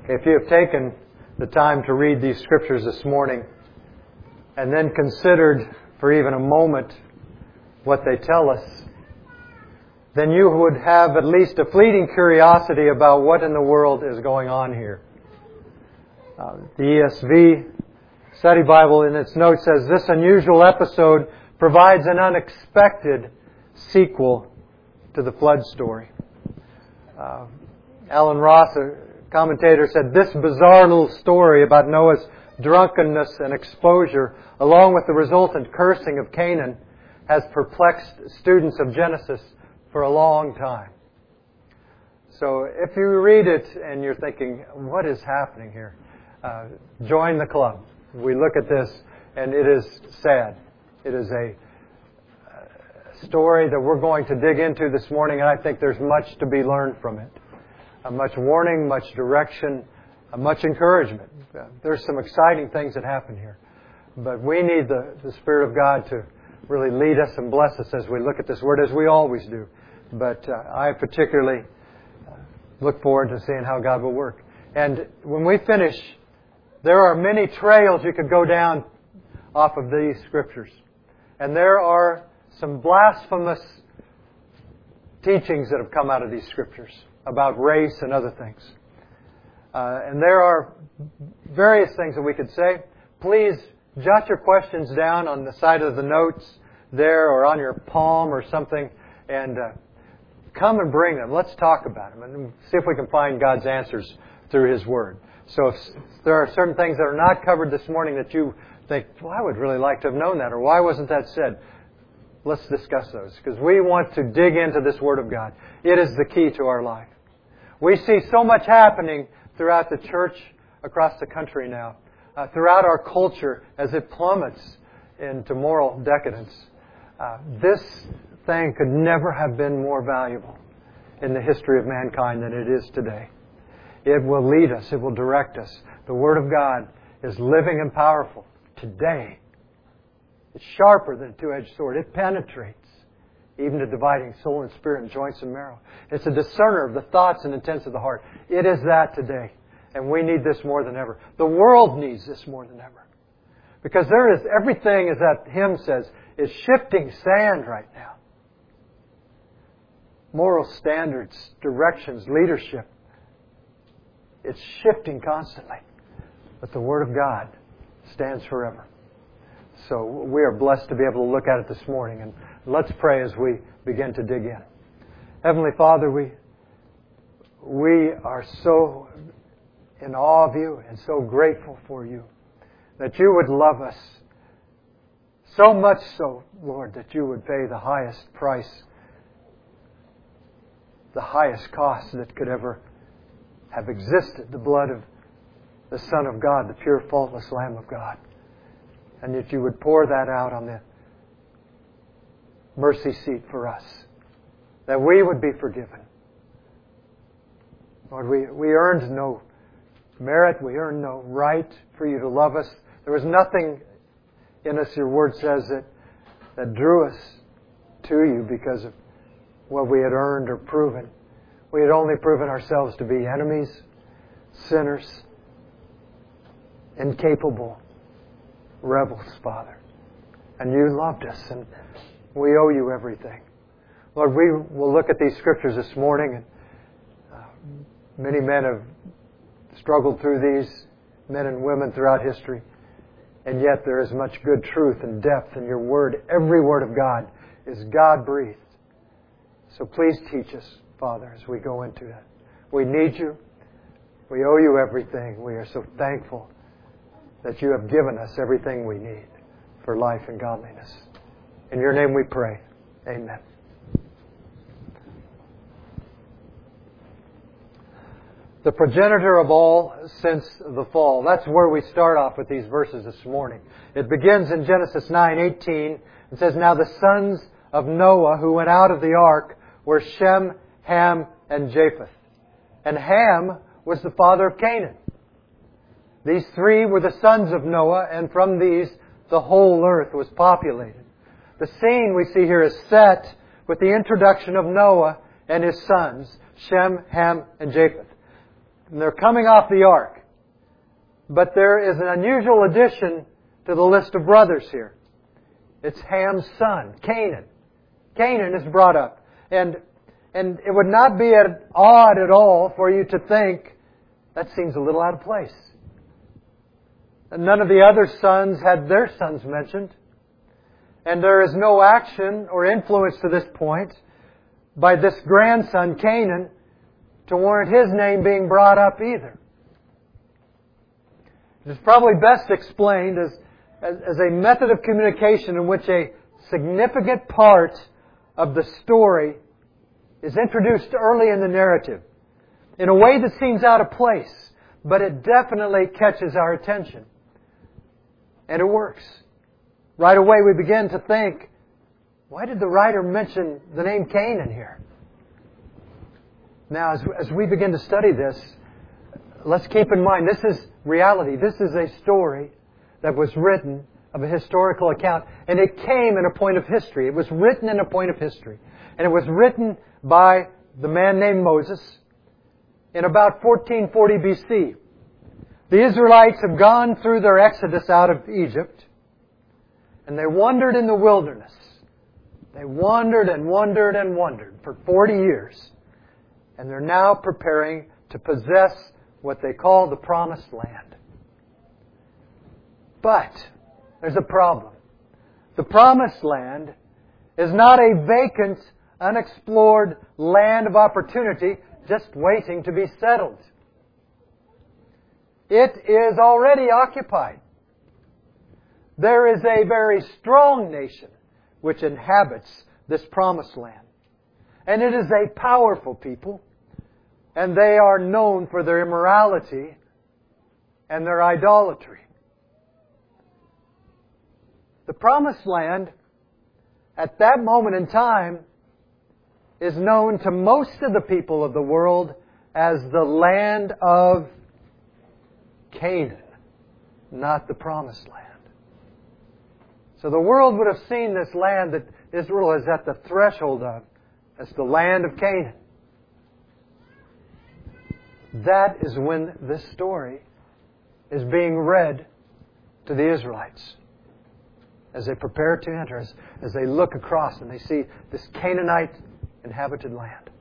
If you have taken the time to read these scriptures this morning and then considered for even a moment what they tell us, then you would have at least a fleeting curiosity about what in the world is going on here. The ESV Study Bible in its notes says, this unusual episode provides an unexpected sequel to the flood story. Alan Ross, a commentator, said, this bizarre little story about Noah's drunkenness and exposure, along with the resultant cursing of Canaan, has perplexed students of Genesis for a long time. So if you read it and you're thinking, what is happening here? Join the club. We look at this and it is sad. It is a story that we're going to dig into this morning, and I think there's much to be learned from it. Much warning, much direction, much encouragement. There's some exciting things that happen here. But we need the Spirit of God to really lead us and bless us as we look at this Word, as we always do. But I particularly look forward to seeing how God will work. And when we finish, there are many trails you could go down off of these Scriptures. And there are some blasphemous teachings that have come out of these Scriptures about race and other things. And there are various things that we could say. Please jot your questions down on the side of the notes there or on your palm or something, and come and bring them. Let's talk about them and see if we can find God's answers through His Word. So if there are certain things that are not covered this morning that you think, well, I would really like to have known that, or why wasn't that said? Let's discuss those, because we want to dig into this Word of God. It is the key to our life. We see so much happening throughout the church across the country now, throughout our culture as it plummets into moral decadence. This thing could never have been more valuable in the history of mankind than it is today. It will lead us. It will direct us. The Word of God is living and powerful today. It's sharper than a two-edged sword. It penetrates, even to dividing soul and spirit and joints and marrow. It's a discerner of the thoughts and intents of the heart. It is that today. And we need this more than ever. The world needs this more than ever. Because there is everything, as that hymn says, is shifting sand right now. Moral standards, directions, leadership. It's shifting constantly. But the Word of God stands forever. So we are blessed to be able to look at it this morning. And let's pray as we begin to dig in. Heavenly Father, we are so in awe of You and so grateful for You that You would love us so much so, Lord, that You would pay the highest price, the highest cost that could ever have existed, the blood of the Son of God, the pure, faultless Lamb of God. And that You would pour that out on the mercy seat for us, that we would be forgiven. Lord, we earned no merit, we earned no right for You to love us. There was nothing in us, Your Word says, that drew us to You because of what we had earned or proven. We had only proven ourselves to be enemies, sinners, incapable rebels, Father. And You loved us, and we owe You everything. Lord, we will look at these Scriptures this morning, and many men have struggled through these, men and women throughout history. And yet there is much good truth and depth in Your Word. Every Word of God is God-breathed. So please teach us, Father, as we go into it. We need You. We owe You everything. We are so thankful that You have given us everything we need for life and godliness. In Your name we pray. Amen. The progenitor of all since the fall. That's where we start off with these verses this morning. It begins in Genesis 9:18. It says, Now the sons of Noah who went out of the ark were Shem, Ham, and Japheth. And Ham was the father of Canaan. These three were the sons of Noah, and from these the whole earth was populated. The scene we see here is set with the introduction of Noah and his sons, Shem, Ham, and Japheth. And they're coming off the ark. But there is an unusual addition to the list of brothers here. It's Ham's son, Canaan. Canaan is brought up. And it would not be odd at all for you to think, that seems a little out of place. And none of the other sons had their sons mentioned. And there is no action or influence to this point by this grandson, Canaan, to warrant his name being brought up either. It is probably best explained as a method of communication in which a significant part of the story is introduced early in the narrative in a way that seems out of place, but it definitely catches our attention. And it works. Right away we begin to think, why did the writer mention the name Canaan here? Now, as we begin to study this, let's keep in mind, this is reality. This is a story that was written of a historical account. And it came in a point of history. It was written in a point of history. And it was written by the man named Moses in about 1440 BC. The Israelites have gone through their exodus out of Egypt. And they wandered in the wilderness. They wandered and wandered and wandered for 40 years. And they're now preparing to possess what they call the Promised Land. But there's a problem. The Promised Land is not a vacant, unexplored land of opportunity just waiting to be settled. It is already occupied. There is a very strong nation which inhabits this Promised Land. And it is a powerful people. And they are known for their immorality and their idolatry. The Promised Land, at that moment in time, is known to most of the people of the world as the land of Canaan, not the Promised Land. So the world would have seen this land that Israel is at the threshold of as the land of Canaan. That is when this story is being read to the Israelites as they prepare to enter, as they look across and they see this Canaanite inhabited land.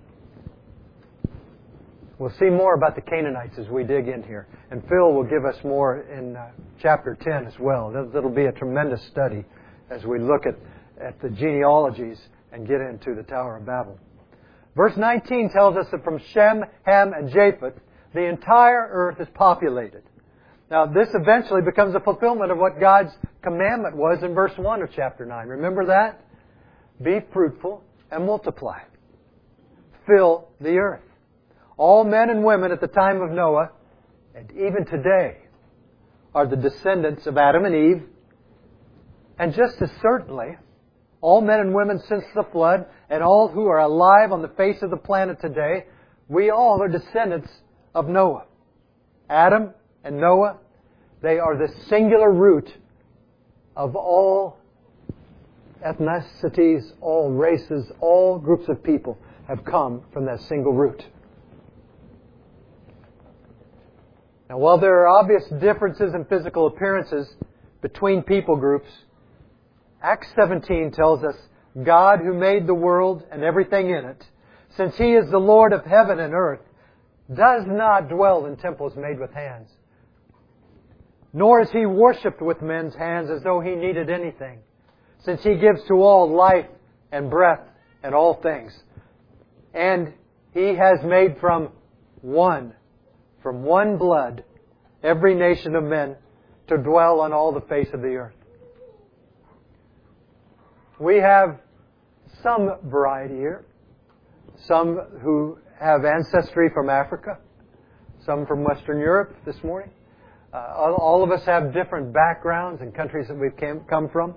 We'll see more about the Canaanites as we dig in here. And Phil will give us more in chapter 10 as well. That'll be a tremendous study as we look at the genealogies and get into the Tower of Babel. Verse 19 tells us that from Shem, Ham, and Japheth, the entire earth is populated. Now, this eventually becomes a fulfillment of what God's commandment was in verse 1 of chapter 9. Remember that? Be fruitful and multiply. Fill the earth. All men and women at the time of Noah, and even today, are the descendants of Adam and Eve. And just as certainly, all men and women since the flood, and all who are alive on the face of the planet today, we all are descendants of Noah. Adam and Noah, they are the singular root of all ethnicities, all races, all groups of people have come from that single root. Now, while there are obvious differences in physical appearances between people groups, Acts 17 tells us God, who made the world and everything in it, since He is the Lord of heaven and earth, does not dwell in temples made with hands. Nor is He worshipped with men's hands as though He needed anything, since He gives to all life and breath and all things. And He has made from one blood, every nation of men to dwell on all the face of the earth. We have some variety here. Some who have ancestry from Africa. Some from Western Europe this morning. All of us have different backgrounds and countries that we've come from.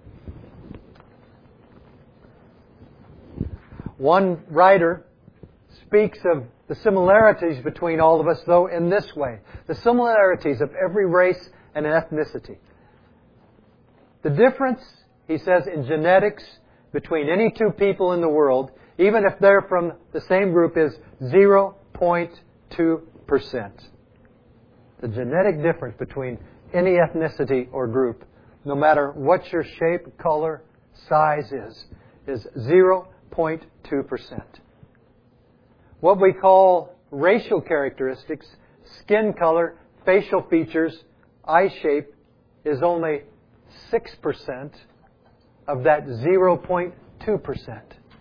One writer speaks of the similarities between all of us, though, in this way. The similarities of every race and ethnicity. The difference, he says, in genetics between any two people in the world, even if they're from the same group, is 0.2%. The genetic difference between any ethnicity or group, no matter what your shape, color, size is 0.2%. What we call racial characteristics, skin color, facial features, eye shape, is only 6% of that 0.2%.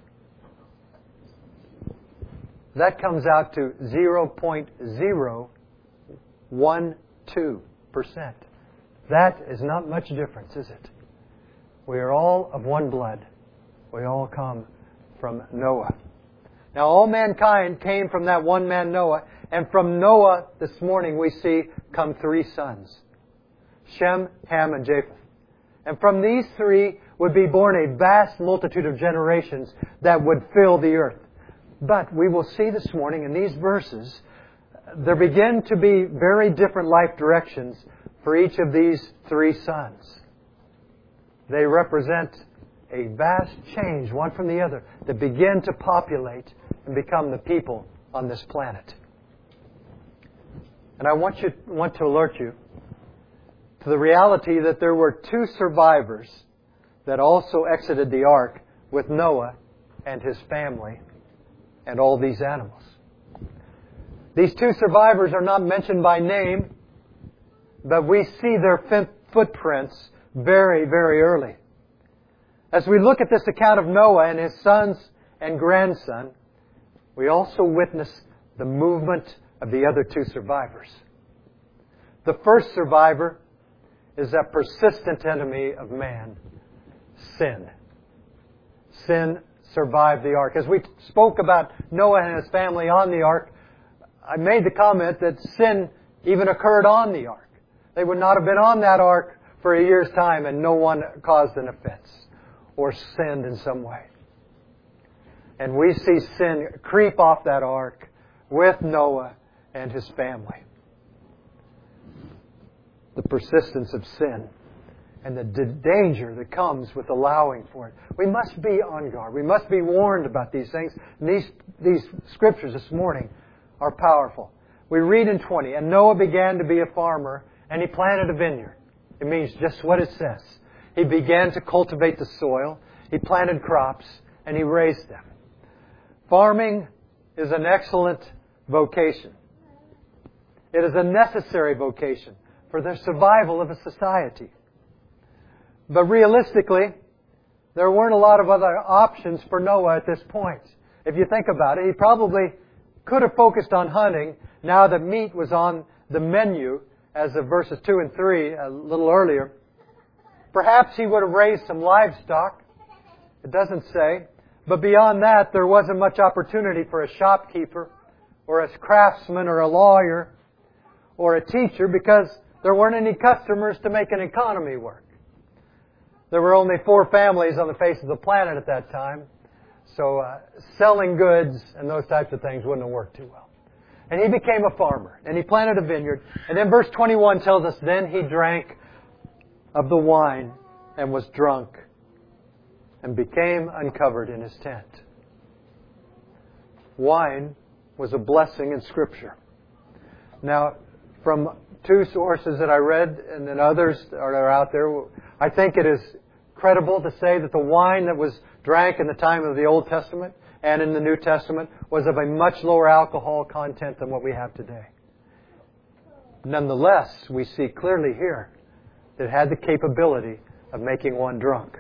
That comes out to 0.012%. That is not much difference, is it? We are all of one blood. We all come from Noah. Now, all mankind came from that one man, Noah. And from Noah, this morning, we see come 3 sons. Shem, Ham, and Japheth. And from these 3 would be born a vast multitude of generations that would fill the earth. But we will see this morning in these verses, there begin to be very different life directions for each of these 3 sons. They represent a vast change, one from the other, that begin to populate and become the people on this planet. And I want to alert you to the reality that there were 2 survivors that also exited the ark with Noah and his family and all these animals. These 2 survivors are not mentioned by name, but we see their footprints very, very early. As we look at this account of Noah and his sons and grandson, we also witness the movement of the other 2 survivors. The first survivor is that persistent enemy of man, sin. Sin survived the ark. As we spoke about Noah and his family on the ark, I made the comment that sin even occurred on the ark. They would not have been on that ark for a year's time and no one caused an offense or sinned in some way. And we see sin creep off that ark with Noah and his family. The persistence of sin and the danger that comes with allowing for it. We must be on guard. We must be warned about these things. And these scriptures this morning are powerful. We read in 20, and Noah began to be a farmer, and he planted a vineyard. It means just what it says. He began to cultivate the soil. He planted crops, and he raised them. Farming is an excellent vocation. It is a necessary vocation for the survival of a society. But realistically, there weren't a lot of other options for Noah at this point. If you think about it, he probably could have focused on hunting now that meat was on the menu, as of verses 2 and 3 a little earlier. Perhaps he would have raised some livestock. It doesn't say. But beyond that, there wasn't much opportunity for a shopkeeper or a craftsman or a lawyer or a teacher because there weren't any customers to make an economy work. There were only 4 families on the face of the planet at that time. So selling goods and those types of things wouldn't have worked too well. And he became a farmer. And he planted a vineyard. And then verse 21 tells us, then he drank of the wine and was drunk and became uncovered in his tent. Wine was a blessing in Scripture. Now, from 2 sources that I read and then others that are out there, I think it is credible to say that the wine that was drank in the time of the Old Testament and in the New Testament was of a much lower alcohol content than what we have today. Nonetheless, we see clearly here that it had the capability of making one drunk.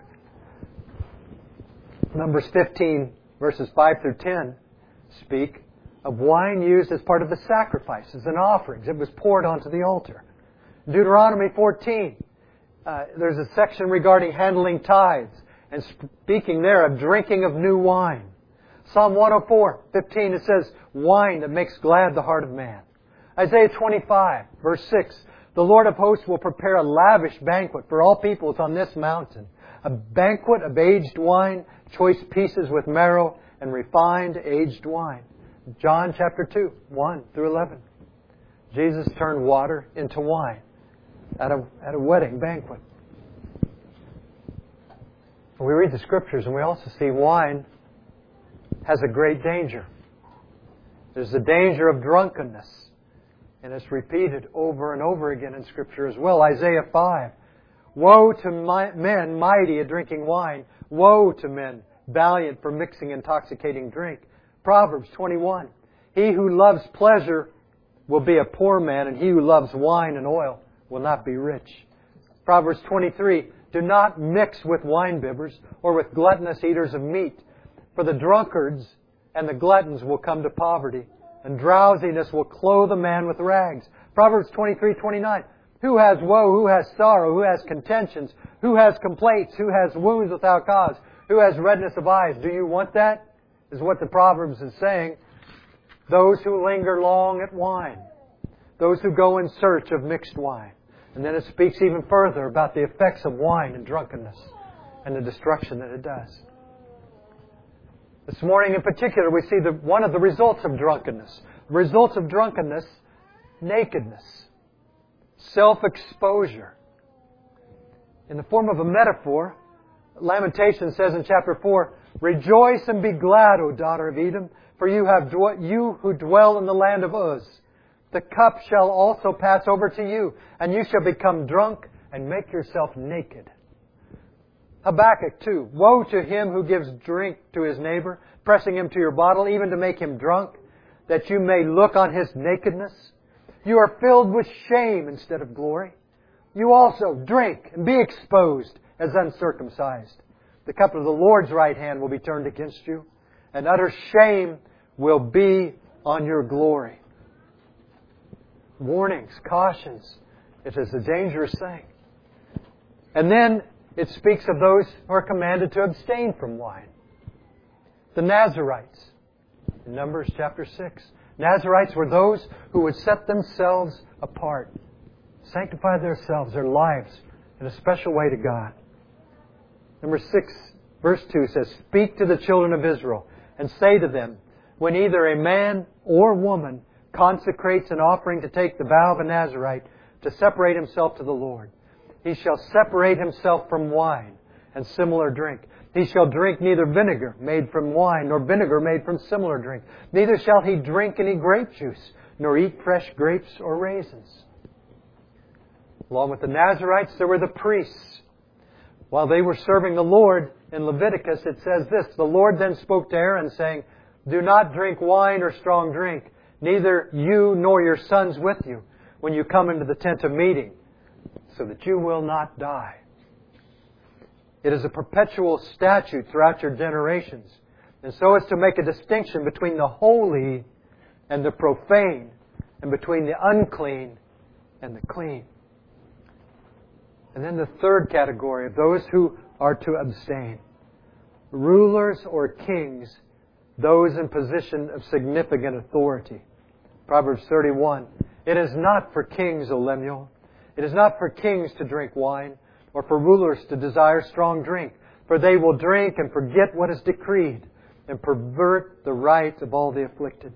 Numbers 15, verses 5 through 10, speak of wine used as part of the sacrifices and offerings. It was poured onto the altar. Deuteronomy 14, there's a section regarding handling tithes and speaking there of drinking of new wine. Psalm 104:15, it says, wine that makes glad the heart of man. Isaiah 25, verse 6, the Lord of hosts will prepare a lavish banquet for all peoples on this mountain. A banquet of aged wine, choice pieces with marrow, and refined aged wine. John chapter 2, 1 through 11. Jesus turned water into wine at a wedding banquet. We read the Scriptures and we also see wine has a great danger. There's the danger of drunkenness And it's repeated over and over again in Scripture as well. Isaiah 5. Woe to men mighty at drinking wine. Woe to men valiant for mixing intoxicating drink. Proverbs 21. He who loves pleasure will be a poor man, and he who loves wine and oil will not be rich. Proverbs 23. Do not mix with winebibbers or with gluttonous eaters of meat, for the drunkards and the gluttons will come to poverty, and drowsiness will clothe a man with rags. Proverbs 23:29. Who has woe? Who has sorrow? Who has contentions? Who has complaints? Who has wounds without cause? Who has redness of eyes? Do you want that? Is what the Proverbs is saying. Those who linger long at wine. Those who go in search of mixed wine. And then it speaks even further about the effects of wine and drunkenness and the destruction that it does. This morning in particular, we see one of the results of drunkenness. The results of drunkenness, nakedness, self-exposure. In the form of a metaphor, Lamentations says in chapter 4, Rejoice and be glad, O daughter of Edom, for you who dwell in the land of Uz. The cup shall also pass over to you, and you shall become drunk and make yourself naked. Habakkuk 2. Woe to him who gives drink to his neighbor, pressing him to your bottle, even to make him drunk, that you may look on his nakedness. You are filled with shame instead of glory. You also drink and be exposed as uncircumcised. The cup of the Lord's right hand will be turned against you, and utter shame will be on your glory. Warnings, cautions. It is a dangerous thing. And then it speaks of those who are commanded to abstain from wine. The Nazarites, in Numbers chapter 6. Nazarites were those who would set themselves apart, sanctify themselves, their lives, in a special way to God. Number 6, verse 2 says, Speak to the children of Israel and say to them, when either a man or woman consecrates an offering to take the vow of a Nazarite to separate himself to the Lord, he shall separate himself from wine and similar drink. He shall drink neither vinegar made from wine, nor vinegar made from similar drink. Neither shall he drink any grape juice, nor eat fresh grapes or raisins. Along with the Nazarites, there were the priests. While they were serving the Lord in Leviticus, it says this, The Lord then spoke to Aaron, saying, Do not drink wine or strong drink, neither you nor your sons with you, when you come into the tent of meeting, so that you will not die. It is a perpetual statute throughout your generations, and so as to make a distinction between the holy and the profane, and between the unclean and the clean. And then the third category of those who are to abstain. Rulers or kings, those in position of significant authority. Proverbs 31. It is not for kings, O Lemuel. It is not for kings to drink wine, or for rulers to desire strong drink, for they will drink and forget what is decreed, and pervert the right of all the afflicted.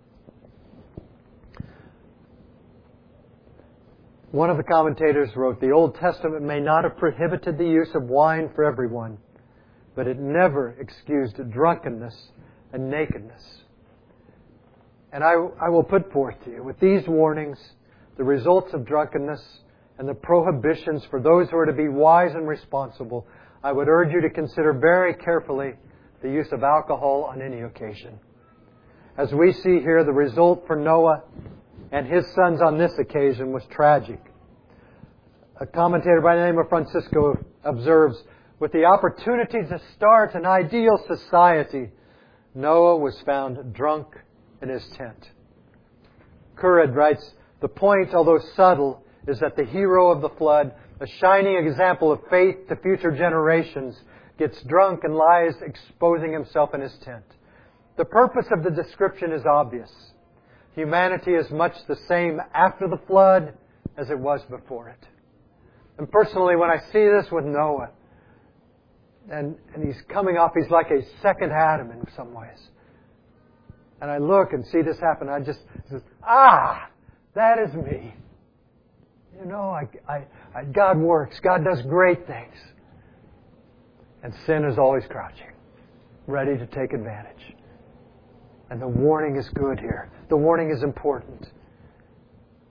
One of the commentators wrote, The Old Testament may not have prohibited the use of wine for everyone, but it never excused drunkenness and nakedness. And I will put forth to you, with these warnings, the results of drunkenness and the prohibitions for those who are to be wise and responsible, I would urge you to consider very carefully the use of alcohol on any occasion. As we see here, the result for Noah and his sons on this occasion was tragic. A commentator by the name of Francisco observes, with the opportunity to start an ideal society, Noah was found drunk in his tent. Currid writes, the point, although subtle, is that the hero of the flood, a shining example of faith to future generations, gets drunk and lies exposing himself in his tent. The purpose of the description is obvious. Humanity is much the same after the flood as it was before it. And personally, when I see this with Noah, and he's coming off, he's like a second Adam in some ways. And I look and see this happen, I just, that is me. You know, God works. God does great things. And sin is always crouching, ready to take advantage. And the warning is good here. The warning is important.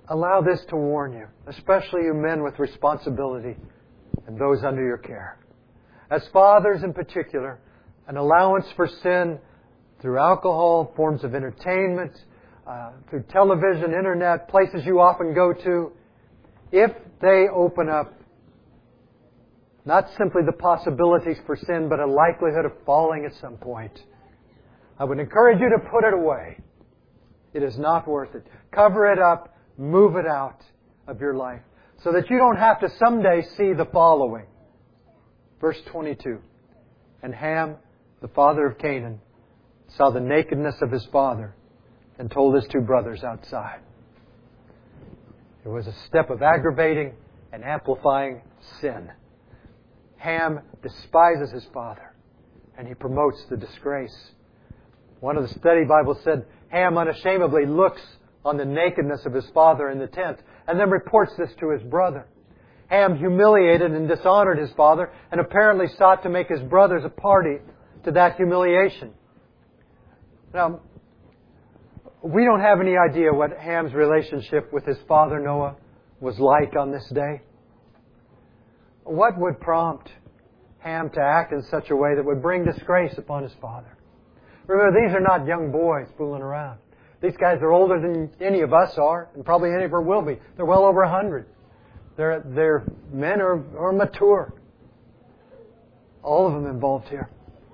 allow this to warn you, especially you men with responsibility and those under your care. As fathers in particular, an allowance for sin through alcohol, forms of entertainment, through television, internet, places you often go to, if they open up not simply the possibilities for sin, but a likelihood of falling at some point, I would encourage you to put it away. It is not worth it. Cover it up, move it out of your life, so that you don't have to someday see the following. Verse 22, and Ham, the father of Canaan, saw the nakedness of his father and told his two brothers outside. It was a step of aggravating and amplifying sin. Ham despises his father, and he promotes the disgrace. One of the study Bibles said, Ham unashamedly looks on the nakedness of his father in the tent, and then reports this to his brother. Ham humiliated and dishonored his father, and apparently sought to make his brothers a party to that humiliation. Now, we don't have any idea what Ham's relationship with his father Noah was like on this day. What would prompt Ham to act in such a way that would bring disgrace upon his father? Remember, these are not young boys fooling around. These guys are older than any of us are, and probably any of us will be. They're well over 100. They're men or mature. All of them involved here.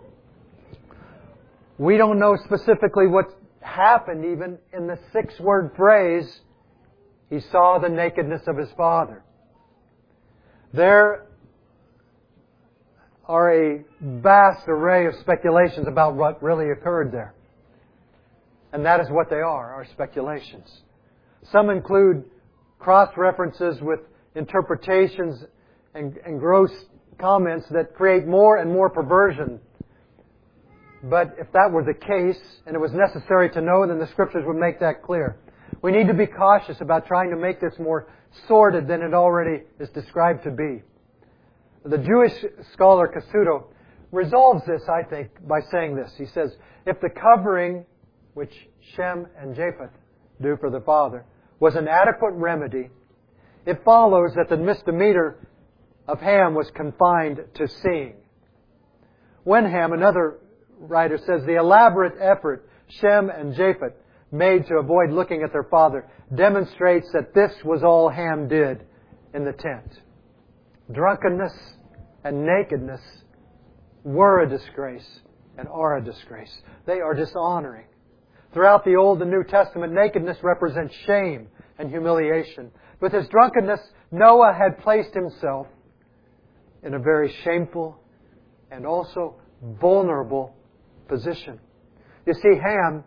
We don't know specifically what happened even in the 6-word phrase, he saw the nakedness of his father. There are a vast array of speculations about what really occurred there. And that is what they are speculations. Some include cross-references with interpretations and gross comments that create more and more perversion. But if that were the case, and it was necessary to know, then the Scriptures would make that clear. We need to be cautious about trying to make this more sordid than it already is described to be. The Jewish scholar Cassuto resolves this, I think, by saying this. He says, if the covering which Shem and Japheth do for the father was an adequate remedy, it follows that the misdemeanor of Ham was confined to seeing. When Ham, another writer says, the elaborate effort Shem and Japheth made to avoid looking at their father demonstrates that this was all Ham did in the tent. Drunkenness and nakedness were a disgrace and are a disgrace. They are dishonoring. Throughout the Old and New Testament, nakedness represents shame and humiliation. With his drunkenness, Noah had placed himself in a very shameful and also vulnerable position. You see, Ham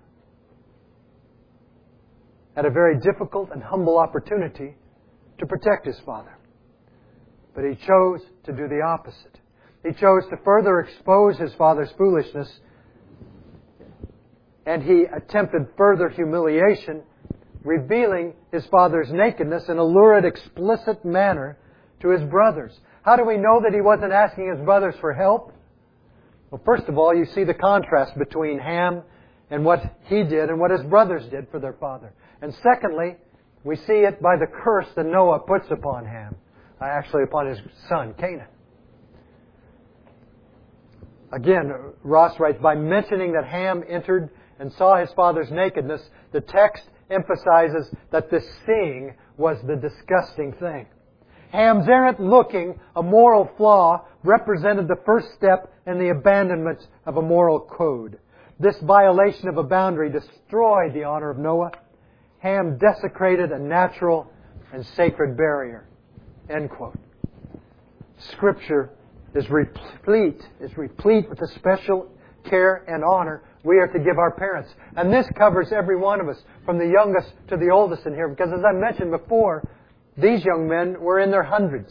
had a very difficult and humble opportunity to protect his father. But he chose to do the opposite. He chose to further expose his father's foolishness, and he attempted further humiliation, revealing his father's nakedness in a lurid, explicit manner to his brothers. How do we know that he wasn't asking his brothers for help? Well, first of all, you see the contrast between Ham and what he did and what his brothers did for their father. And secondly, we see it by the curse that Noah puts upon Ham, actually upon his son, Canaan. Again, Ross writes, by mentioning that Ham entered and saw his father's nakedness, the text emphasizes that the seeing was the disgusting thing. Ham's errant looking, a moral flaw, represented the first step in the abandonment of a moral code. This violation of a boundary destroyed the honor of Noah. Ham desecrated a natural and sacred barrier. End quote. Scripture is replete with the special care and honor we are to give our parents. And this covers every one of us, from the youngest to the oldest in here. Because as I mentioned before, these young men were in their hundreds.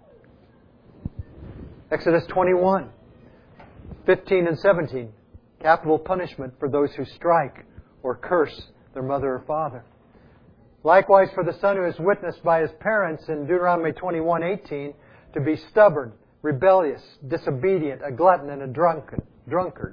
Exodus 21, 15 and 17. Capital punishment for those who strike or curse their mother or father. Likewise for the son who is witnessed by his parents in Deuteronomy 21:18 to be stubborn, rebellious, disobedient, a glutton, and a drunkard.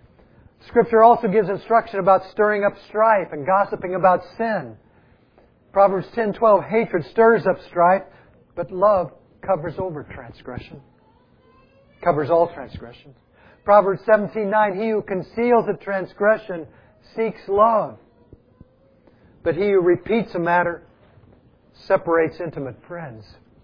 Scripture also gives instruction about stirring up strife and gossiping about sin. Proverbs 10:12, hatred stirs up strife, but love covers over transgression. Covers all transgressions. Proverbs 17:9, he who conceals a transgression seeks love, but he who repeats a matter separates intimate friends.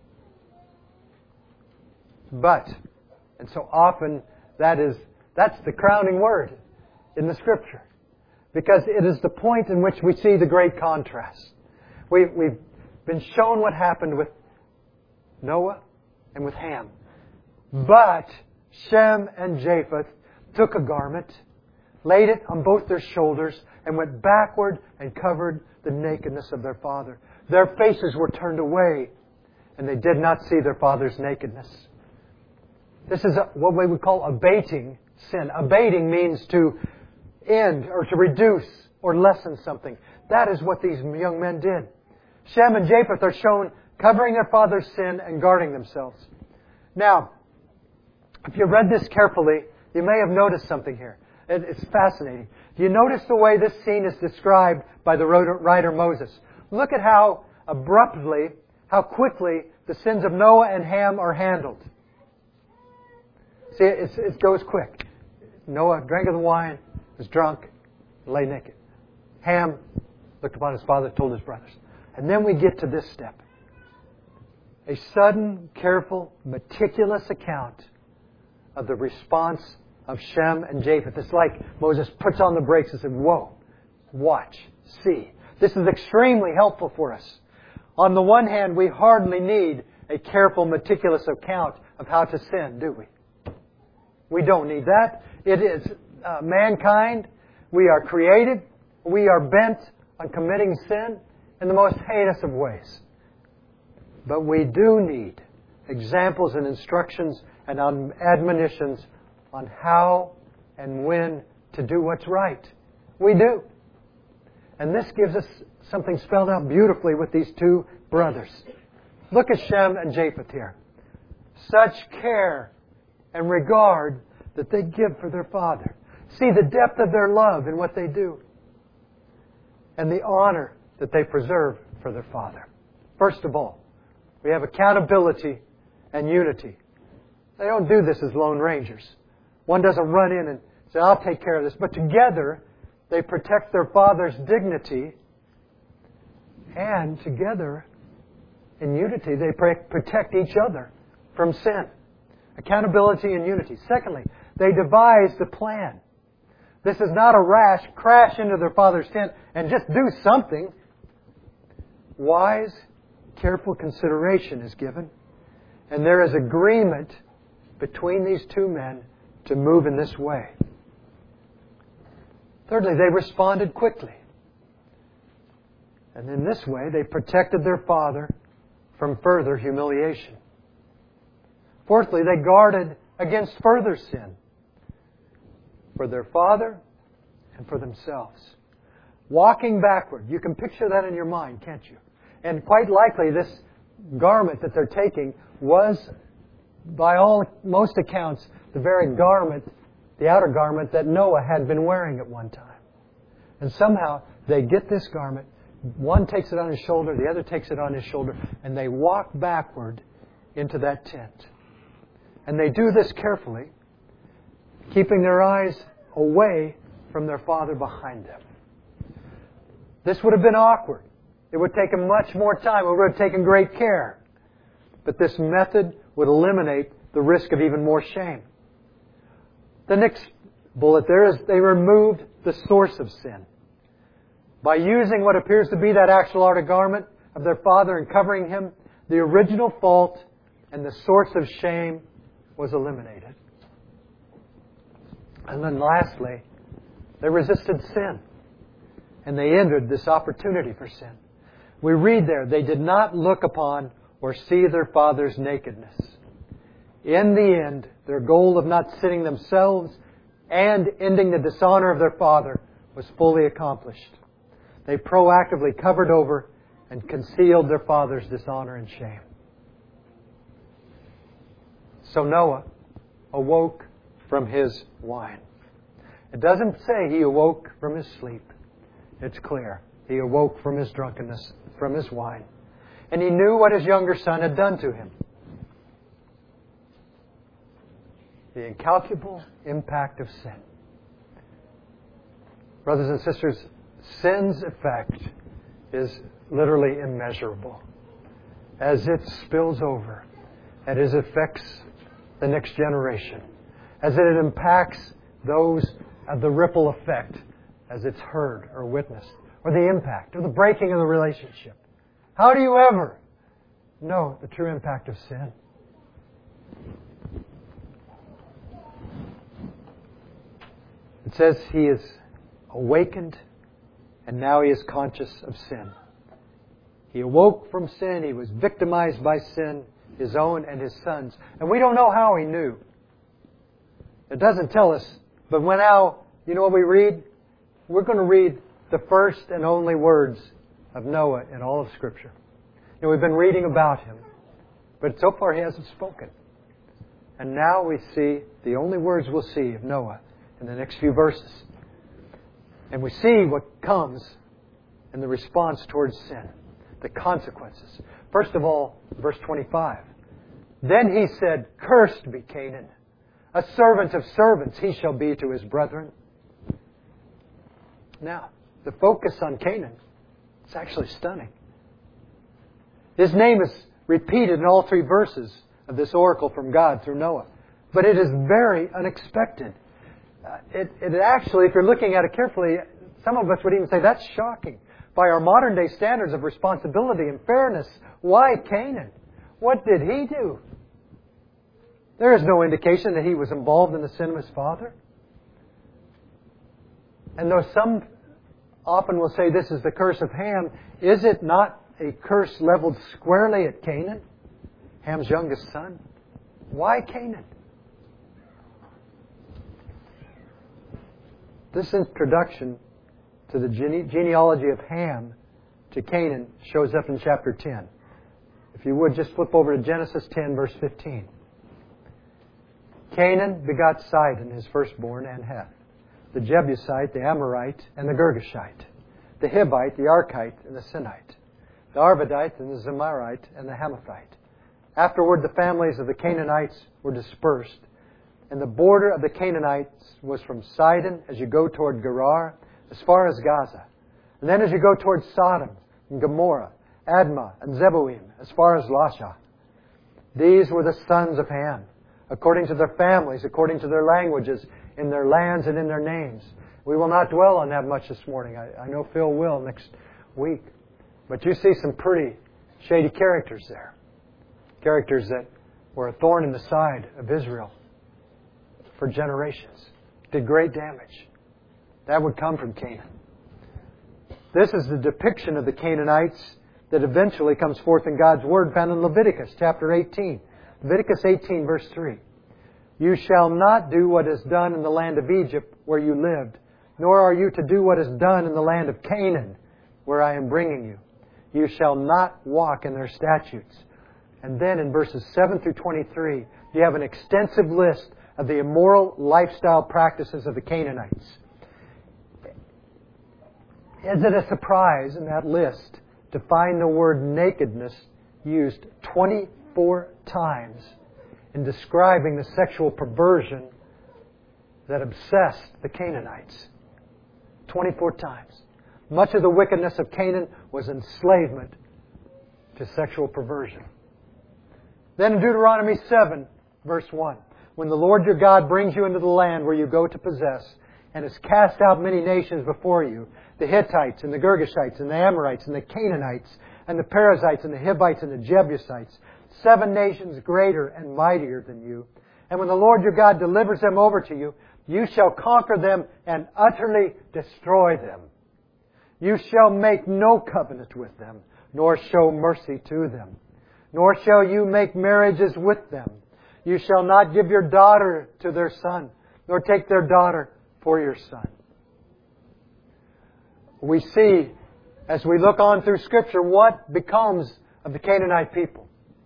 But, and so often that's the crowning word in the Scripture, because it is the point in which we see the great contrast. We've been shown what happened with Noah and with Ham. But Shem and Japheth took a garment, laid it on both their shoulders, and went backward and covered the nakedness of their father. Their faces were turned away, and they did not see their father's nakedness. This is what we would call abating sin. Abating means to end or to reduce or lessen something. That is what these young men did. Shem and Japheth are shown covering their father's sin and guarding themselves. Now, if you read this carefully, you may have noticed something here. It's fascinating. Do you notice the way this scene is described by the writer Moses? Look at how abruptly, how quickly the sins of Noah and Ham are handled. See, it goes quick. Noah drank of the wine, was drunk, lay naked. Ham looked upon his father, told his brothers. And then we get to this step. A sudden, careful, meticulous account of the response of Shem and Japheth. It's like Moses puts on the brakes and said, whoa, watch, see. This is extremely helpful for us. On the one hand, we hardly need a careful, meticulous account of how to sin, do we? We don't need that. It is mankind. We are created. We are bent on committing sin in the most heinous of ways. But we do need examples and instructions and admonitions on how and when to do what's right. We do. And this gives us something spelled out beautifully with these two brothers. Look at Shem and Japheth here. Such care and regard that they give for their father. See the depth of their love in what they do. And the honor that they preserve for their father. First of all, we have accountability and unity. They don't do this as lone rangers. One doesn't run in and say, I'll take care of this. But together, they protect their father's dignity. And together, in unity, they protect each other from sin. Accountability and unity. Secondly, they devise the plan. This is not a rash crash into their father's tent and just do something. Wise, careful consideration is given. And there is agreement between these two men to move in this way. Thirdly, they responded quickly. And in this way, they protected their father from further humiliation. Fourthly, they guarded against further sin for their father and for themselves. Walking backward. You can picture that in your mind, can't you? And quite likely this garment that they're taking was, by most accounts, the very garment, the outer garment that Noah had been wearing at one time. And somehow they get this garment, one takes it on his shoulder, the other takes it on his shoulder, and they walk backward into that tent. And they do this carefully, keeping their eyes away from their father behind them. This would have been awkward. It would have taken much more time. It would have taken great care. But this method would eliminate the risk of even more shame. The next bullet there is they removed the source of sin. By using what appears to be that actual outer garment of their father and covering him, the original fault and the source of shame was eliminated. And then lastly, they resisted sin. And they entered this opportunity for sin. We read there, they did not look upon or see their father's nakedness. In the end, their goal of not sinning themselves and ending the dishonor of their father was fully accomplished. They proactively covered over and concealed their father's dishonor and shame. So Noah awoke from his wine. It doesn't say he awoke from his sleep. It's clear. He awoke from his drunkenness, from his wine. And he knew what his younger son had done to him. The incalculable impact of sin. Brothers and sisters, sin's effect is literally immeasurable. As it spills over, and as it affects the next generation, as it impacts those of the ripple effect, as it's heard or witnessed, or the impact, or the breaking of the relationship. How do you ever know the true impact of sin? It says he is awakened, and now he is conscious of sin. He awoke from sin. He was victimized by sin, his own and his son's. And we don't know how he knew. It doesn't tell us. But you know what we read? We're going to read the first and only words of Noah in all of Scripture. You know, we've been reading about him. But so far he hasn't spoken. And now we see the only words we'll see of Noah in the next few verses. And we see what comes in the response towards sin. The consequences. First of all, verse 25. Then he said, "Cursed be Canaan. A servant of servants he shall be to his brethren." Now, the focus on Canaan is actually stunning. His name is repeated in all 3 verses of this oracle from God through Noah. But it is very unexpected. It actually, if you're looking at it carefully, some of us would even say that's shocking. By our modern day standards of responsibility and fairness, why Canaan? What did he do? There is no indication that he was involved in the sin of his father. And though some often will say this is the curse of Ham, is it not a curse leveled squarely at Canaan, Ham's youngest son? Why Canaan? This introduction to the genealogy of Ham to Canaan shows up in chapter 10. If you would, just flip over to Genesis 10, verse 15. Canaan begot Sidon, his firstborn, and Heth, the Jebusite, the Amorite, and the Girgashite, the Hivite, the Archite, and the Sinite, the Arvadite, and the Zemarite, and the Hamathite. Afterward, the families of the Canaanites were dispersed, and the border of the Canaanites was from Sidon as you go toward Gerar, as far as Gaza. And then as you go towards Sodom and Gomorrah, Admah and Zeboim, as far as Lasha. These were the sons of Ham, according to their families, according to their languages, in their lands and in their names. We will not dwell on that much this morning. I know Phil will next week. But you see some pretty shady characters there. Characters that were a thorn in the side of Israel for generations. Did great damage. That would come from Canaan. This is the depiction of the Canaanites that eventually comes forth in God's Word found in Leviticus chapter 18. Leviticus 18 verse 3. You shall not do what is done in the land of Egypt where you lived, nor are you to do what is done in the land of Canaan where I am bringing you. You shall not walk in their statutes. And then in verses 7 through 23, you have an extensive list of the immoral lifestyle practices of the Canaanites. Is it a surprise in that list to find the word nakedness used 24 times in describing the sexual perversion that obsessed the Canaanites? 24 times. Much of the wickedness of Canaan was enslavement to sexual perversion. Then in Deuteronomy 7, verse 1, when the Lord your God brings you into the land where you go to possess, and has cast out many nations before you, the Hittites and the Girgashites and the Amorites and the Canaanites and the Perizzites and the Hivites and the Jebusites, 7 nations greater and mightier than you. And when the Lord your God delivers them over to you, you shall conquer them and utterly destroy them. You shall make no covenant with them, nor show mercy to them, nor shall you make marriages with them. You shall not give your daughter to their son, nor take their daughter for your son. We see, as we look on through Scripture, what becomes of the Canaanite people.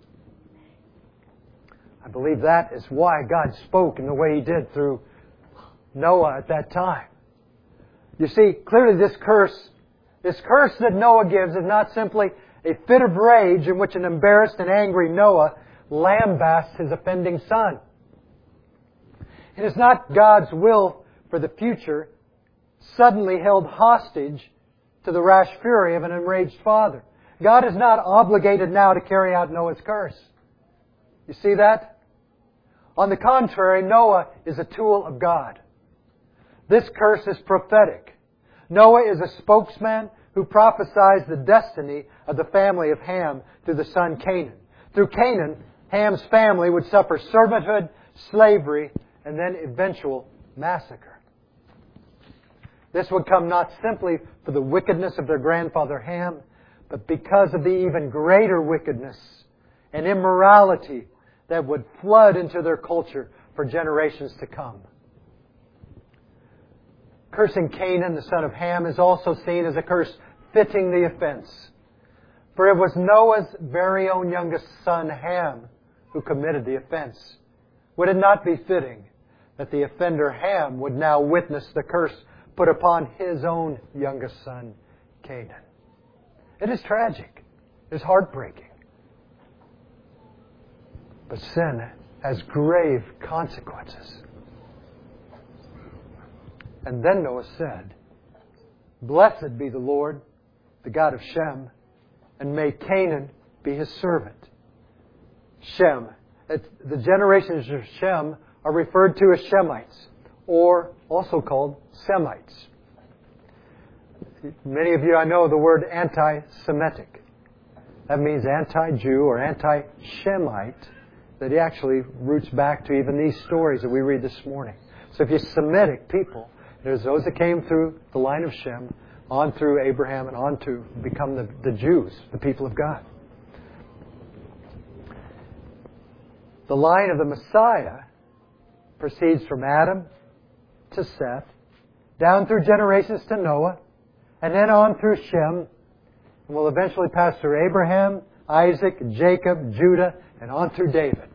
I believe that is why God spoke in the way He did through Noah at that time. You see, clearly this curse This curse that Noah gives is not simply a fit of rage in which an embarrassed and angry Noah lambasts his offending son. It is not God's will for the future suddenly held hostage to the rash fury of an enraged father. God is not obligated now to carry out Noah's curse. You see that? On the contrary, Noah is a tool of God. This curse is prophetic. Noah is a spokesman who prophesies the destiny of the family of Ham through the son Canaan. Through Canaan, Ham's family would suffer servanthood, slavery, and then eventual massacre. This would come not simply for the wickedness of their grandfather Ham, but because of the even greater wickedness and immorality that would flood into their culture for generations to come. Cursing Canaan, the son of Ham, is also seen as a curse fitting the offense. For it was Noah's very own youngest son, Ham, who committed the offense. Would it not be fitting that the offender Ham would now witness the curse put upon his own youngest son, Canaan? It is tragic. It is heartbreaking. But sin has grave consequences. And then Noah said, "Blessed be the Lord, the God of Shem, and may Canaan be his servant." Shem. The generations of Shem are referred to as Shemites, or also called Semites. Many of you, I know the word anti-Semitic. That means anti-Jew or anti-Shemite, that actually roots back to even these stories that we read this morning. So if you're Semitic people, there's those that came through the line of Shem, on through Abraham, and on to become the Jews, the people of God. The line of the Messiah proceeds from Adam to Seth, down through generations to Noah, and then on through Shem, and will eventually pass through Abraham, Isaac, Jacob, Judah, and on through David.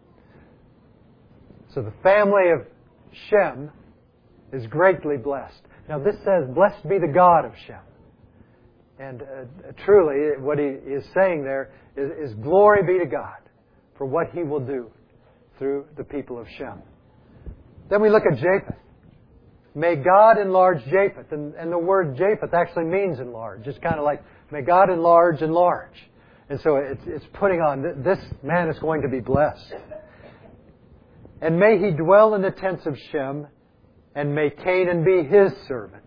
So the family of Shem is greatly blessed. Now this says, "Blessed be the God of Shem." And truly, what he is saying there is glory be to God for what He will do through the people of Shem. Then we look at Japheth. May God enlarge Japheth. And the word Japheth actually means enlarge. It's kind of like, may God enlarge. And so it's putting on, this man is going to be blessed. And may he dwell in the tents of Shem, and may Canaan be his servant.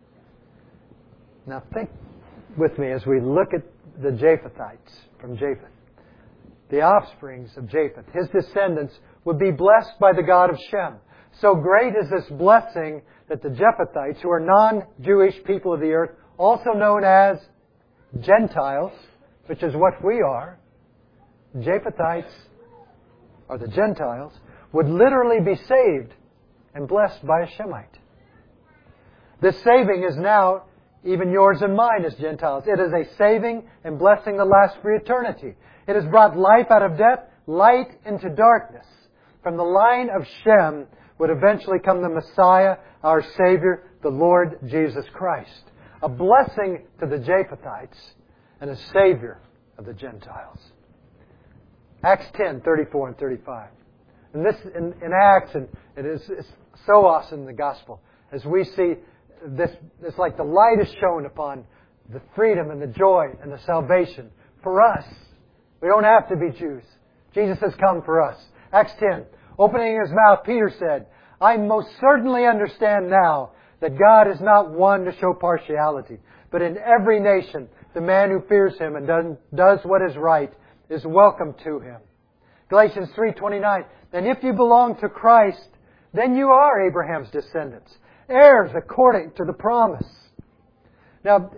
Now think with me as we look at the Japhethites from Japheth. The offsprings of Japheth, his descendants, would be blessed by the God of Shem. So great is this blessing that the Japhethites, who are non-Jewish people of the earth, also known as Gentiles, which is what we are, Japhethites, or the Gentiles, would literally be saved and blessed by a Shemite. This saving is now even yours and mine as Gentiles. It is a saving and blessing that lasts for eternity. It has brought life out of death, light into darkness. From the line of Shem would eventually come the Messiah, our Savior, the Lord Jesus Christ. A blessing to the Japhethites and a Savior of the Gentiles. Acts 10, 34 and 35. And this, in Acts, and it's so awesome in the Gospel, as we see this, it's like the light is shown upon the freedom and the joy and the salvation for us. We don't have to be Jews. Jesus has come for us. Acts 10. Opening his mouth, Peter said, "I most certainly understand now that God is not one to show partiality, but in every nation the man who fears Him and does what is right is welcome to Him." Galatians 3:29. "And if you belong to Christ, then you are Abraham's descendants, heirs according to the promise." Now,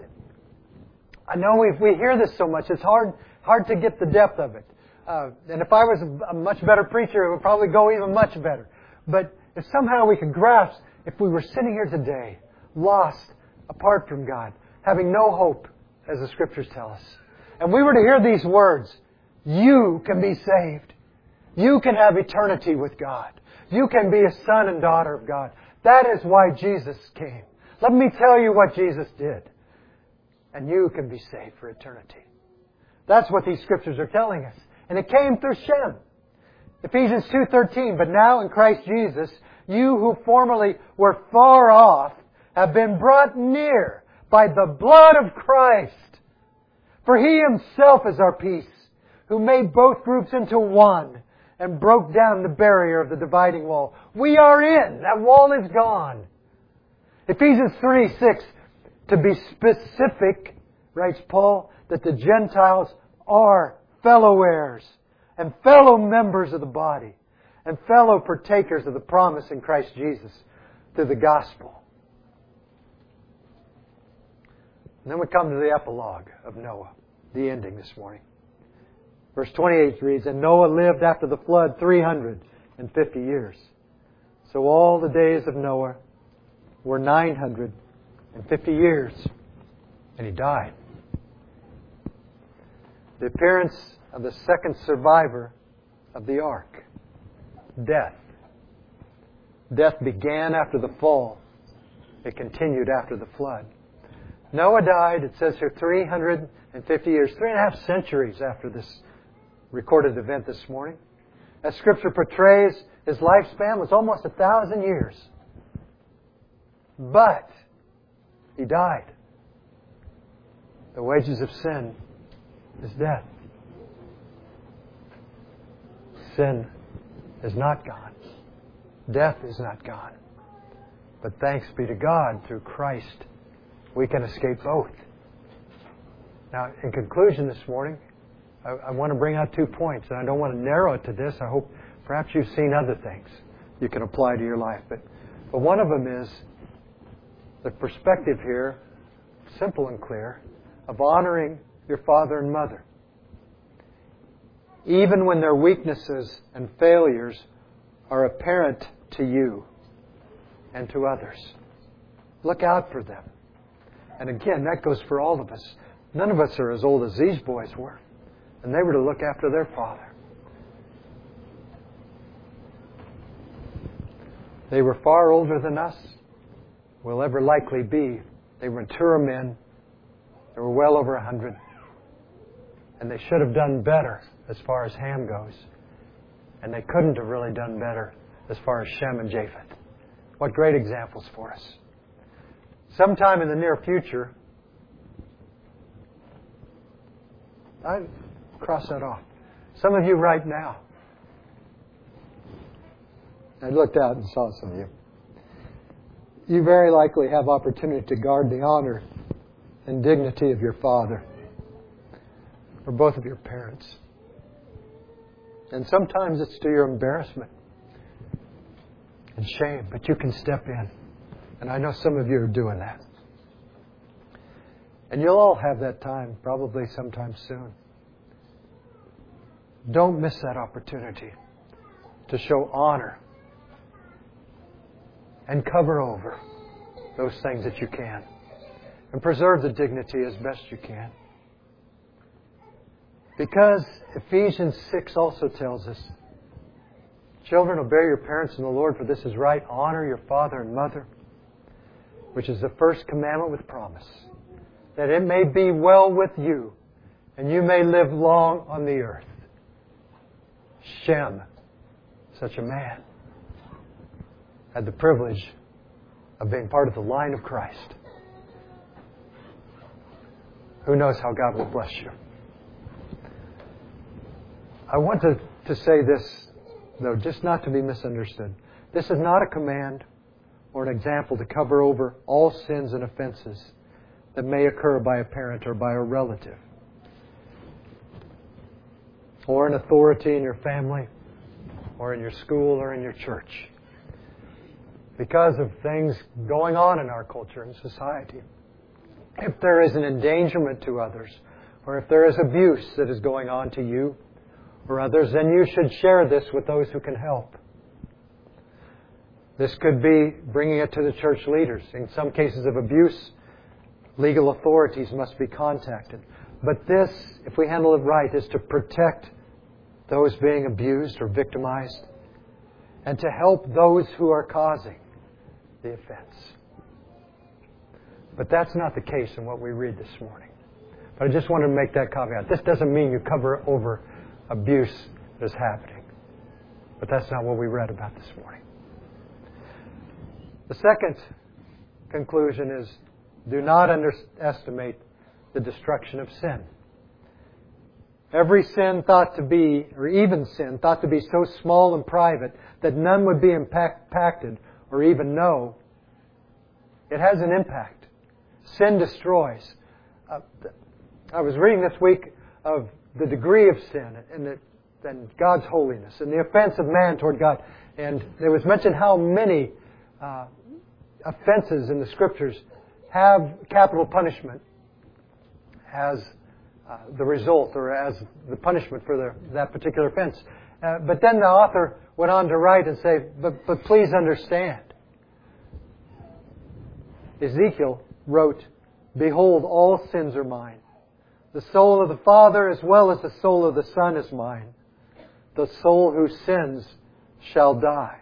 I know we hear this so much, it's hard to get the depth of it. And if I was a much better preacher, it would probably go even much better. But if somehow we could grasp, if we were sitting here today, lost, apart from God, having no hope, as the Scriptures tell us, and we were to hear these words, you can be saved. You can have eternity with God. You can be a son and daughter of God. That is why Jesus came. Let me tell you what Jesus did. and you can be saved for eternity. That's what these Scriptures are telling us. And it came through Shem. Ephesians 2:13, but now in Christ Jesus, you who formerly were far off have been brought near by the blood of Christ. For He Himself is our peace, who made both groups into one and broke down the barrier of the dividing wall. We are in. That wall is gone. Ephesians 3:6, to be specific, writes Paul, that the Gentiles are fellow heirs and fellow members of the body and fellow partakers of the promise in Christ Jesus through the gospel. And then we come to the epilogue of Noah, the ending this morning. Verse 28 reads, and Noah lived after the flood 350 years. So all the days of Noah were 950 years. And he died. The appearance of the second survivor of the ark. Death. Death began after the fall. It continued after the flood. Noah died, it says here, 350 years, 3.5 centuries after this recorded event this morning. As Scripture portrays, his lifespan was almost 1,000 years. But he died. The wages of sin is death. Sin is not gone. Death is not gone. But thanks be to God, through Christ, we can escape both. Now, in conclusion this morning, I want to bring out 2 points, and I don't want to narrow it to this. I hope perhaps you've seen other things you can apply to your life. But one of them is the perspective here, simple and clear, of honoring your father and mother. Even when their weaknesses and failures are apparent to you and to others. Look out for them. And again, that goes for all of us. None of us are as old as these boys were. And they were to look after their father. They were far older than us, will ever likely be. They were mature men. They were well over 100. And they should have done better as far as Ham goes. And they couldn't have really done better as far as Shem and Japheth. What great examples for us. Sometime in the near future, I cross that off. Some of you right now. I looked out and saw some of you. You very likely have opportunity to guard the honor and dignity of your father or both of your parents. And sometimes it's to your embarrassment and shame, but you can step in. And I know some of you are doing that. And you'll all have that time, probably sometime soon. Don't miss that opportunity to show honor and cover over those things that you can. And preserve the dignity as best you can. Because Ephesians 6 also tells us, children, obey your parents in the Lord, for this is right. Honor your father and mother, which is the first commandment with promise, that it may be well with you, and you may live long on the earth. Shem, such a man, had the privilege of being part of the line of Christ. Who knows how God will bless you. I want to say this, though, just not to be misunderstood. This is not a command or an example to cover over all sins and offenses that may occur by a parent or by a relative, or an authority in your family, or in your school, or in your church. Because of things going on in our culture and society. If there is an endangerment to others, or if there is abuse that is going on to you or others, then you should share this with those who can help. This could be bringing it to the church leaders. In some cases of abuse, legal authorities must be contacted. But this, if we handle it right, is to protect those being abused or victimized and to help those who are causing the offense. But that's not the case in what we read this morning. But I just wanted to make that caveat. This doesn't mean you cover over abuse that is happening. But that's not what we read about this morning. The second conclusion is, do not underestimate the destruction of sin. Every sin thought to be, or even sin, thought to be so small and private that none would be impacted or even know, it has an impact. Sin destroys. I was reading this week of the degree of sin and God's holiness and the offense of man toward God. And it was mentioned how many offenses in the Scriptures have capital punishment as the result or as the punishment for that particular offense. But then the author went on to write and say, but please understand. Ezekiel wrote, "Behold, all sins are mine. The soul of the Father as well as the soul of the Son is mine. The soul who sins shall die."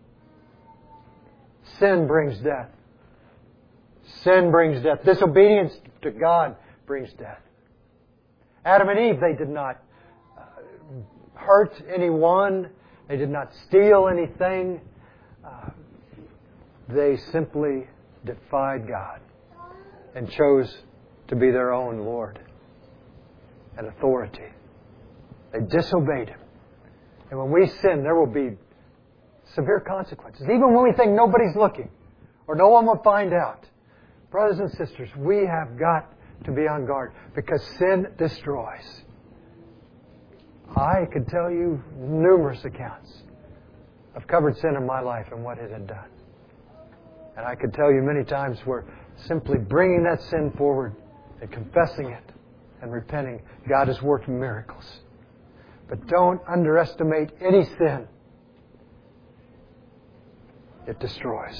Sin brings death. Sin brings death. Disobedience to God brings death. Adam and Eve, they did not hurt anyone. They did not steal anything. They simply defied God and chose to be their own Lord and authority. They disobeyed Him. And when we sin, there will be severe consequences. Even when we think nobody's looking or no one will find out. Brothers and sisters, we have got to be on guard because sin destroys. I could tell you numerous accounts of covered sin in my life and what it had done. And I could tell you many times where simply bringing that sin forward and confessing it and repenting, God has worked miracles. But don't underestimate any sin. It destroys.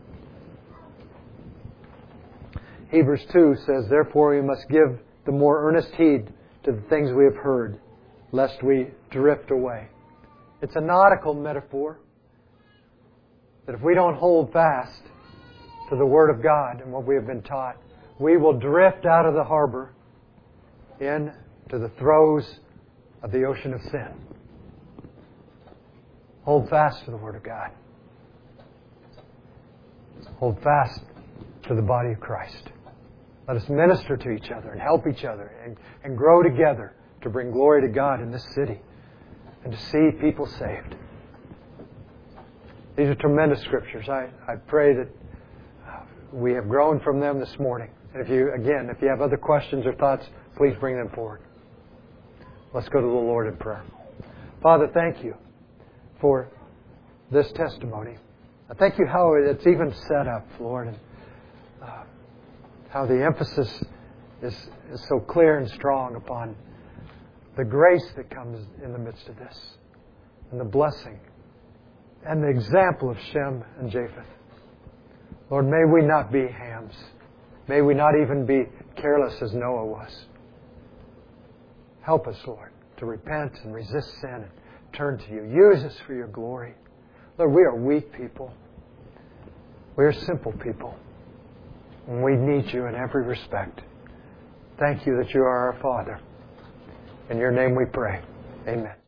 Hebrews 2 says, "Therefore we must give the more earnest heed to the things we have heard, lest we drift away." It's a nautical metaphor that if we don't hold fast to the Word of God and what we have been taught, we will drift out of the harbor into the throes of the ocean of sin. Hold fast to the Word of God. Hold fast to the body of Christ. Let us minister to each other and help each other and grow together to bring glory to God in this city and to see people saved. These are tremendous Scriptures. I pray that we have grown from them this morning. And if you have other questions or thoughts, please bring them forward. Let's go to the Lord in prayer. Father, thank you for this testimony. I thank you how it's even set up, Lord, and how the emphasis is so clear and strong upon the grace that comes in the midst of this, and the blessing, and the example of Shem and Japheth. Lord, may we not be hams. May we not even be careless as Noah was. Help us, Lord, to repent and resist sin and turn to you. Use us for your glory. Lord, we are weak people. We are simple people. And we need you in every respect. Thank you that you are our Father. In your name we pray. Amen.